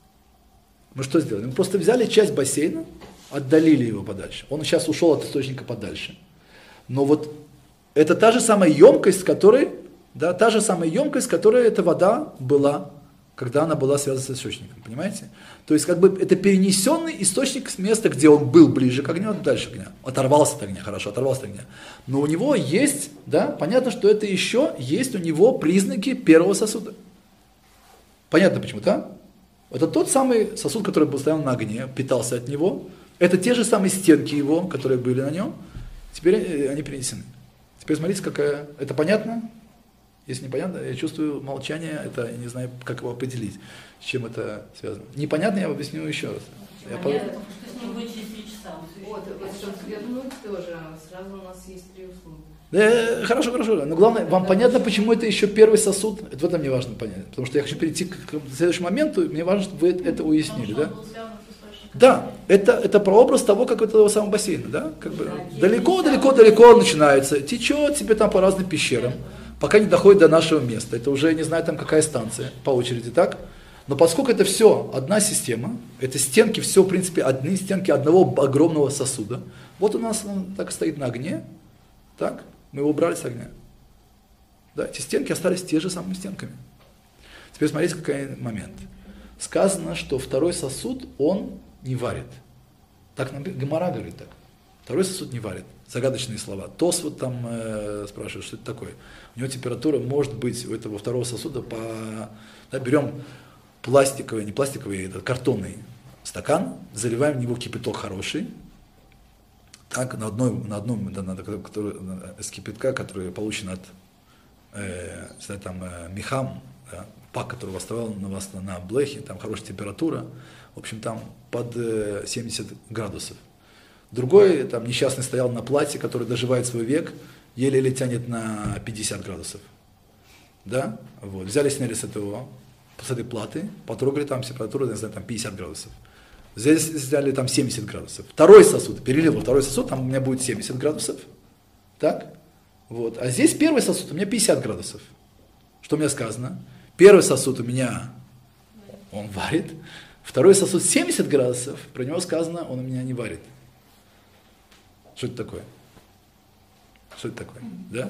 Мы что сделали? Мы просто взяли часть бассейна, отдалили его подальше. Он сейчас ушел от источника подальше. Но вот это та же самая емкость, которой, да, та же самая емкость, которой эта вода была, когда она была связана с источником. Понимаете? То есть как бы это перенесенный источник с места, где он был ближе к огню, дальше огня. Оторвался от огня, хорошо, оторвался от огня. Но у него есть, да, понятно, что это еще есть у него признаки первого сосуда. Понятно почему, да? Это тот самый сосуд, который был стоял на огне, питался от него. Это те же самые стенки его, которые были на нем. Теперь они перенесены. Теперь смотрите, какая... Это понятно? Если непонятно, я чувствую молчание, это я не знаю, как его определить, с чем это связано. Непонятно, я объясню еще раз. Я Понятно, потому что с ним будет через три часа. Вот, вот вернуть тоже, сразу у нас есть три условия. Да, хорошо, хорошо. Но главное, вам понятно, почему это еще первый сосуд? Это в этом мне важно понять. Потому что я хочу перейти к следующему моменту, мне важно, чтобы вы это уяснили, да? Да, это, это прообраз того, как этого самого бассейна, да? Как бы далеко-далеко-далеко начинается, течет себе там по разным пещерам, пока не доходит до нашего места. Это уже, не знаю, там какая станция по очереди, так? Но поскольку это все одна система, это стенки, все, в принципе, одни стенки одного огромного сосуда. Вот у нас он так стоит на огне, так? Мы его убрали с огня. Да, эти стенки остались те же самыми стенками. Теперь смотрите, какой момент. Сказано, что второй сосуд, он не варит. Так нам Гемара говорит так. Второй сосуд не варит. Загадочные слова. Тос вот там э, спрашивает, что это такое. У него температура может быть у этого второго сосуда по... Да, берем пластиковый, не пластиковый, это картонный стакан, заливаем в него кипяток хороший. Так, на одной, на одном, да, на, который, из кипятка, который получен от э, там, э, мехам, да, пак, который оставил на вас на, на блехе, там хорошая температура, в общем, там под э, семьдесят градусов. Другой, там, несчастный стоял на платье, который доживает свой век, еле-еле тянет на пятьдесят градусов. Да? Вот. Взяли, сняли с этого, с этой платы, потрогали, там температура, не знаю, там пятьдесят градусов. Здесь взяли там семьдесят градусов. Второй сосуд, перелил во второй сосуд, там у меня будет семьдесят градусов. Так? Вот. А здесь первый сосуд, у меня пятьдесят градусов. Что у меня сказано? Первый сосуд у меня, он варит. Второй сосуд семьдесят градусов, про него сказано, он у меня не варит. Что это такое? Что это такое? Да?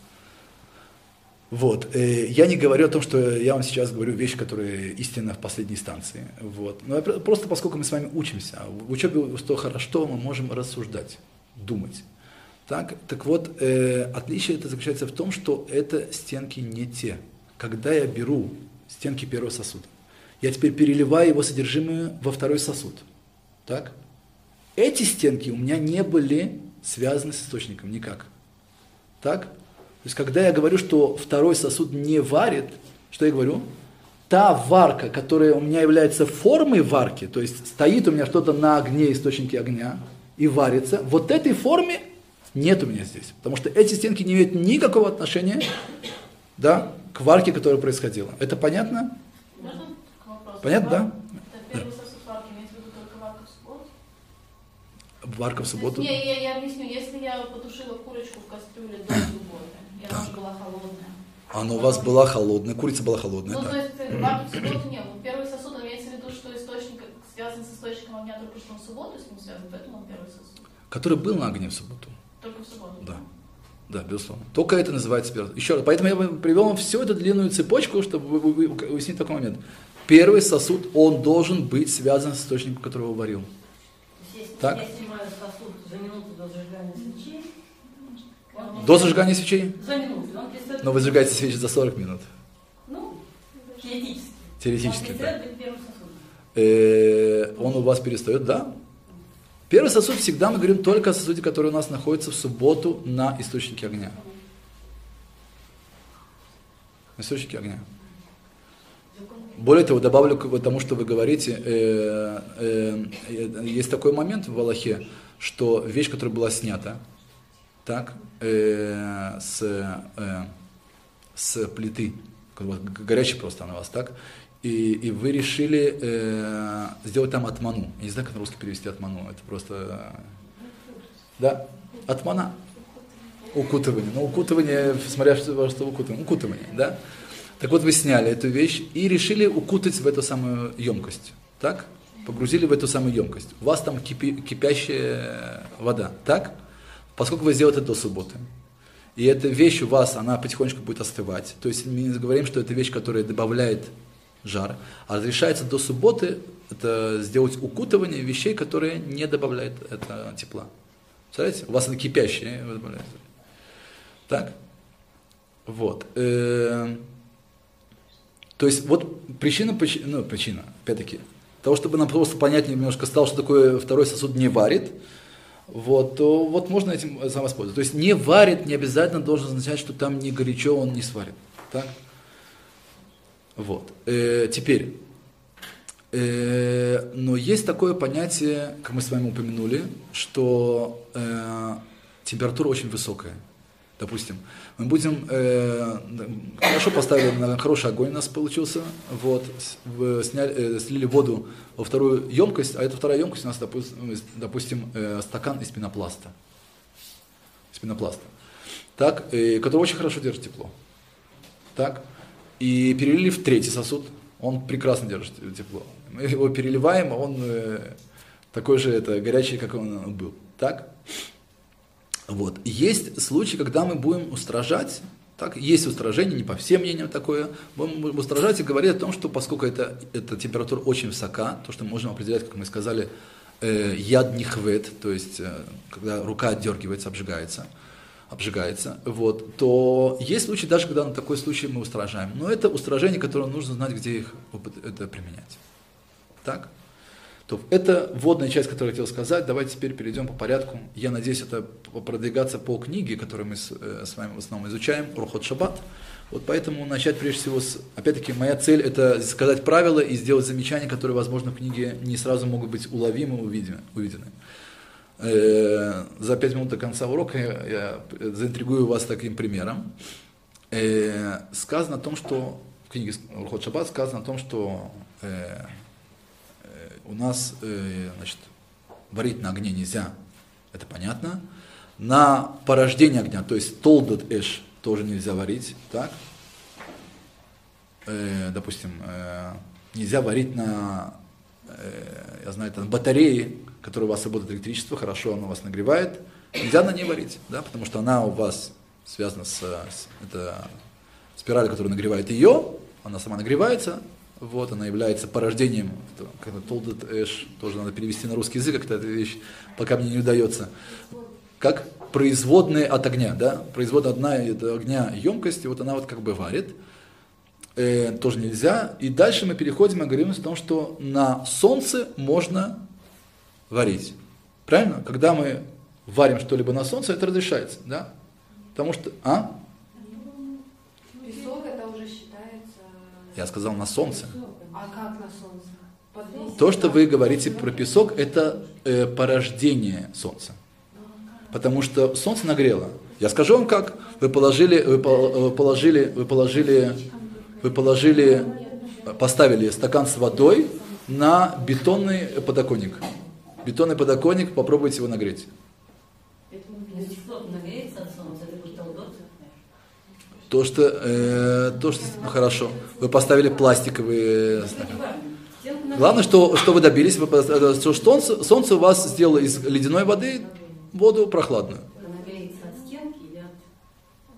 Вот. Я не говорю о том, что я вам сейчас говорю вещи, которые истинно в последней инстанции. Вот. Но просто поскольку мы с вами учимся, в учебе что хорошо, мы можем рассуждать, думать. Так, так вот, э, отличие это заключается в том, что это стенки не те. Когда я беру стенки первого сосуда, я теперь переливаю его содержимое во второй сосуд. Так? Эти стенки у меня не были связаны с источником никак. Так? То есть, когда я говорю, что второй сосуд не варит, что я говорю? Та варка, которая у меня является формой варки, то есть стоит у меня что-то на огне, источнике огня, и варится, вот этой форме нет у меня здесь. Потому что эти стенки не имеют никакого отношения, да, к варке, которая происходила. Это понятно? Можно вопрос? Понятно, да? Первый сосуд варки, имеется в виду только варка в субботу? Варка в субботу? Не, я, я объясню. Если я потушила курочку в кастрюле до субботы, и она уже была холодная. Она у вас была холодная, курица была холодная, Ну, да. то есть варки в субботу не было. Первый сосуд имеется в виду, что источник связан с источником огня только что в субботу с ним связан, поэтому он первый сосуд. Который был на огне в субботу. Только в субботу? Да. Да, безусловно. Только это называется первый. Еще раз, поэтому я привел вам всю эту длинную цепочку, чтобы вы уяснить такой момент. Первый сосуд, он должен быть связан с источником, который его варил. Если Так? я снимаю сосуд за минуту до зажигания свечей, он- До зажигания свечей? За минуту. Он перестает... Но вы зажигаете свечи за сорок минут. Ну, теоретически. Теоретически, Он да. перестает быть первым сосудом. Э, Он у вас перестает, да? Первый сосуд всегда мы говорим только о сосуде, который у нас находится в субботу на источнике огня. На источнике огня. Более того, добавлю к тому, что вы говорите, э, э, э, есть такой момент в Аллахе, что вещь, которая была снята, так, э, с, э, с плиты, как бы горячий просто она у вас, так, и, и вы решили э, сделать там атману. Я не знаю, как на русский перевести атману, это просто, да, атмана, укутывание, но укутывание, смотря что, во что укутывание, укутывание, да. Так вот, вы сняли эту вещь и решили укутать в эту самую емкость, так? Погрузили в эту самую емкость. У вас там кипи, кипящая вода, так? Поскольку вы сделали это до субботы, и эта вещь у вас, она потихонечку будет остывать, то есть мы говорим, что это вещь, которая добавляет жар, а разрешается до субботы это сделать укутывание вещей, которые не добавляют это тепла. Представляете? У вас она кипящая, вы добавляете. Так? Вот. То есть вот причина, ну, причина, опять-таки, того, чтобы нам просто понятнее немножко стало, что такое второй сосуд не варит, вот, то вот можно этим сам воспользоваться. То есть не варит не обязательно должен означать, что там не горячо, он не сварит. Так? Вот. Э, теперь, э, но есть такое понятие, как мы с вами упомянули, что э, температура очень высокая. Допустим, мы будем, э, хорошо поставили на хороший огонь у нас получился, вот, в, сняли, э, слили воду во вторую емкость, а эта вторая емкость у нас, допустим, допустим э, стакан из пенопласта, из пенопласта, так, э, который очень хорошо держит тепло, так, и перелили в третий сосуд, он прекрасно держит тепло, мы его переливаем, а он э, такой же это, горячий, как он был, так. Вот. Есть случаи, когда мы будем устражать, так, есть устражение, не по всем мнениям такое, будем устражать и говорить о том, что поскольку это, эта температура очень высока, то, что мы можем определять, как мы сказали, э, яд нихвет, то есть, э, когда рука отдергивается, обжигается, обжигается, вот, то есть случаи, даже когда на такой случай мы устражаем. Но это устражение, которое нужно знать, где их это применять. Так? То это вводная часть, которую я хотел сказать. Давайте теперь перейдем по порядку. Я надеюсь, это продвигаться по книге, которую мы с, с вами в основном изучаем, Орхот Шаббат. Вот поэтому начать прежде всего с... Опять-таки, моя цель – это сказать правила и сделать замечания, которые, возможно, в книге не сразу могут быть уловимы, увидены. увидены. Э, за пять минут до конца урока я, я заинтригую вас таким примером. Э, сказано о том, что... В книге Орхот Шаббат сказано о том, что... Э, У нас, э, значит, варить на огне нельзя, это понятно. На порождение огня, то есть толдот эш, тоже нельзя варить, так? Э, допустим, э, нельзя варить на, э, я знаю, это на батарее, которая у вас работает электричество, хорошо, она вас нагревает, нельзя на ней варить, да, потому что она у вас связана с, с это, спираль, которая нагревает ее, она сама нагревается. Вот, она является порождением, как толдот эш, тоже надо перевести на русский язык, как-то эта вещь пока мне не удается. Как производные от огня, да, производная одна от огня емкость, и вот она вот как бы варит, э, тоже нельзя. И дальше мы переходим и говорим о том, что на солнце можно варить. Правильно? Когда мы варим что-либо на солнце, это разрешается, да? Потому что, а? Песок это уже считается... Я сказал на солнце. А как на солнце? Под То, что вы говорите про песок, это э, порождение солнца. Потому что солнце нагрело. Я скажу вам как. Вы положили, вы положили, вы положили, вы положили, поставили стакан с водой на бетонный подоконник. Бетонный подоконник, попробуйте его нагреть. Если кто-то нагреется от солнца, это будет толдот. То, что, э, то, что ну, хорошо. Вы поставили пластиковые стаканы. Главное, что, что вы добились, вы, что солнце, солнце у вас сделало из ледяной воды воду прохладную. Нагреется от стенки или от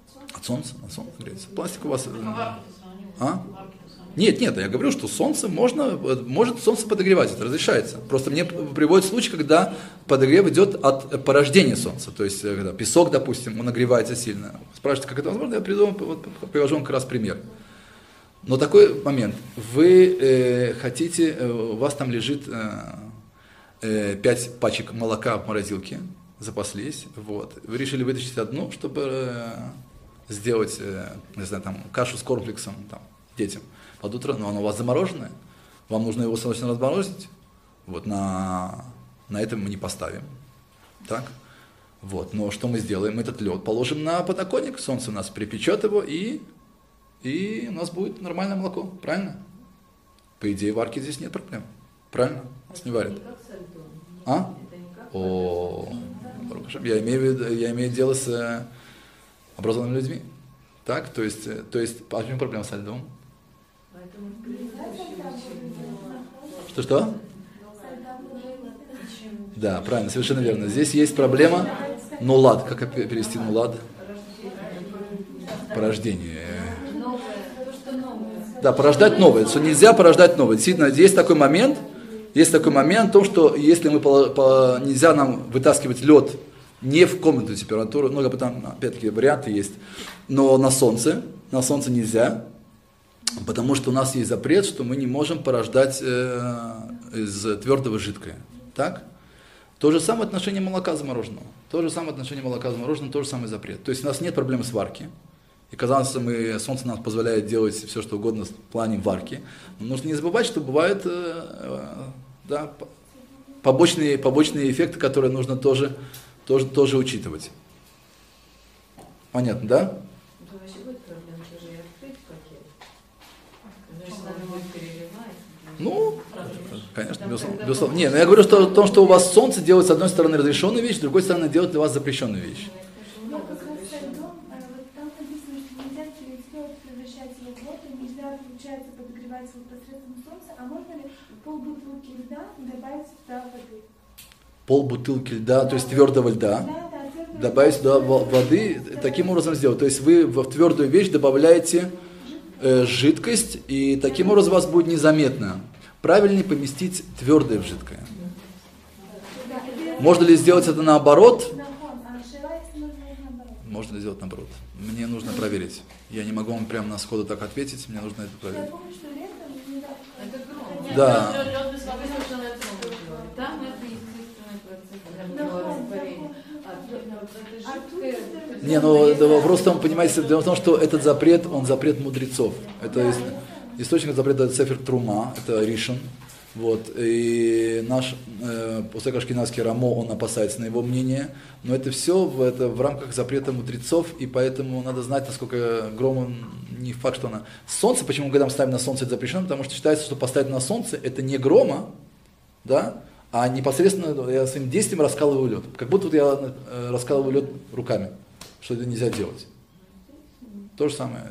От солнца? От солнца греется. Пластик у вас... А варки-то сравним. А? Варки-то сравним. Нет, нет, я говорю, что солнце можно, может солнце подогревать, это разрешается. Просто мне приводит случай, когда подогрев идет от порождения солнца. То есть, когда песок, допустим, он нагревается сильно. Спрашиваете, как это возможно? Я приведу, вот, привожу вам как раз пример. Но такой момент. Вы э, хотите, э, у вас там лежит э, э, пять пачек молока в морозилке, запаслись, вот. Вы решили вытащить одну, чтобы э, сделать, э, не знаю, там, кашу с корнфлексом там, детям. Под утро, но оно у вас замороженное, вам нужно его срочно разморозить, вот, на, на этом мы не поставим, так, вот, но что мы сделаем, этот лед положим на подоконник, солнце у нас припечет его, и, и у нас будет нормальное молоко, правильно? По идее, варки здесь нет проблем, правильно? Нас не варят. А? О, я имею, в виду, я имею дело с э, образованными людьми, так, то есть, э, то есть, почему проблема со льдом? Что-что? Да, правильно, совершенно верно. Здесь есть проблема нулад. Как перевести нулад? Порождение. Да, порождать новое. Что нельзя порождать новое. Действительно, есть такой момент, есть такой момент в том, что если мы по, по, нельзя нам вытаскивать лед не в комнатную температуру, ну, там, опять-таки, варианты есть, но на солнце, на солнце нельзя. Потому что у нас есть запрет, что мы не можем порождать э, из твердого жидкое. Так? То же самое отношение молока замороженного. То же самое отношение молока замороженного, то же самый запрет. То есть у нас нет проблемы с варки. И казалось, мы, солнце нам позволяет делать все, что угодно в плане варки. Но нужно не забывать, что бывают э, э, да, побочные, побочные эффекты, которые нужно тоже, тоже, тоже учитывать. Понятно, да? Ну, конечно, безусловно. безусловно. Не, но я говорю что, о том, что у вас солнце делает с одной стороны разрешенную вещь, с другой стороны делает для вас запрещенную вещь. Но как раз со льдом, вот там написано, что нельзя через лед превращать его в воду, нельзя, получается, подогревать его посредством солнца, а можно ли полбутылки льда добавить туда воды? Пол бутылки льда, то есть твердого льда, да, да, твердого добавить туда воды, таким образом сделать. То есть вы в твердую вещь добавляете э, жидкость, и таким образом у вас будет незаметно. Правильнее поместить твердое в жидкое. Можно ли сделать это наоборот? Можно ли сделать наоборот? Мне нужно проверить. Я не могу вам прямо на сходу так ответить, мне нужно это проверить. Да. Не, ну вопрос в том, понимаете, дело в том, что этот запрет, он запрет мудрецов. Это источник запрета это Сефер Трума, это Ришон. Вот, и наш э, ашкеназский Рамо, он опасается на его мнение, но это все в, это, в рамках запрета мудрецов, и поэтому надо знать, насколько громо, не факт, что она... Солнце, почему мы когда мы ставим на солнце, это запрещено, потому что считается, что поставить на солнце, это не грома, да, а непосредственно я своим действием раскалываю лед. Как будто вот я э, раскалываю лед руками, что это нельзя делать. То же самое.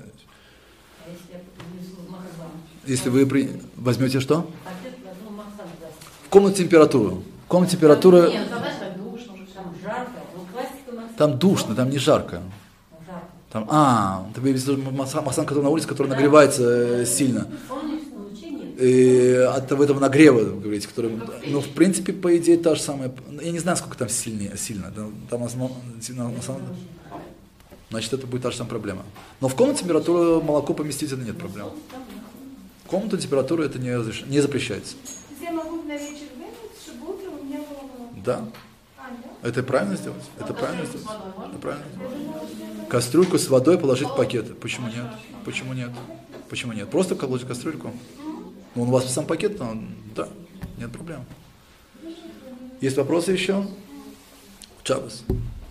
Если вы при... возьмете что? Комнатную температуру. Комнатная температура... Нет, там так душно уже. Там жарко, ну пластиковый Там душно, там не жарко. жарко. Там, а, ты имеешь в виду масан, который на улице, который нагревается э, сильно. Солнечного луча нет. И от этого нагрева, вы говорите, который... Ну, в принципе, по идее, та же самая... Я не знаю, сколько там сильнее, сильно. Там основном, на самом... Значит, это будет та же самая проблема. Но в комнате температуру молоко поместить, это нет проблем. В комнату температуру это не, разреш... не запрещается. Я могу на вечер вынуть, чтобы утром у меня было молоко. Да. А, да? Это правильно сделать? Это правильно сделать? Это правильно. Кастрюльку с водой положить в пакет. Почему нет? Почему нет? Почему нет? Просто положить кастрюльку. Ну, у вас сам пакет, то да, нет проблем. Есть вопросы еще? Чабас.